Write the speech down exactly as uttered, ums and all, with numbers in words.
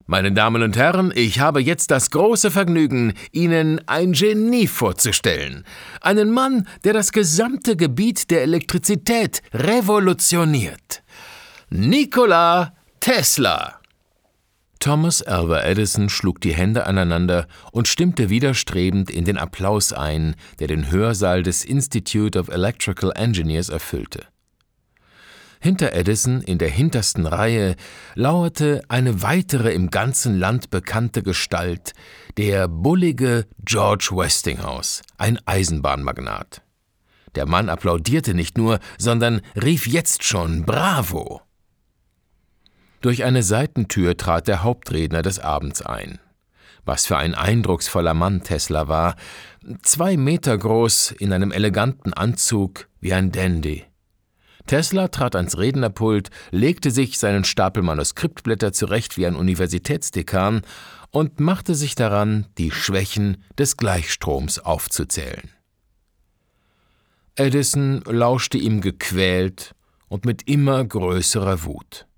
Meine Damen und Herren, ich habe jetzt das große Vergnügen, Ihnen ein Genie vorzustellen. Einen Mann, der das gesamte Gebiet der Elektrizität revolutioniert. Nikola Tesla. Thomas Alva Edison schlug die Hände aneinander und stimmte widerstrebend in den Applaus ein, der den Hörsaal des Institute of Electrical Engineers erfüllte. Hinter Edison, in der hintersten Reihe, lauerte eine weitere im ganzen Land bekannte Gestalt, der bullige George Westinghouse, ein Eisenbahnmagnat. Der Mann applaudierte nicht nur, sondern rief jetzt schon »Bravo!« Durch eine Seitentür trat der Hauptredner des Abends ein. Was für ein eindrucksvoller Mann Tesla war, zwei Meter groß, in einem eleganten Anzug, wie ein Dandy. Tesla trat ans Rednerpult, legte sich seinen Stapel Manuskriptblätter zurecht wie ein Universitätsdekan und machte sich daran, die Schwächen des Gleichstroms aufzuzählen. Edison lauschte ihm gequält und mit immer größerer Wut.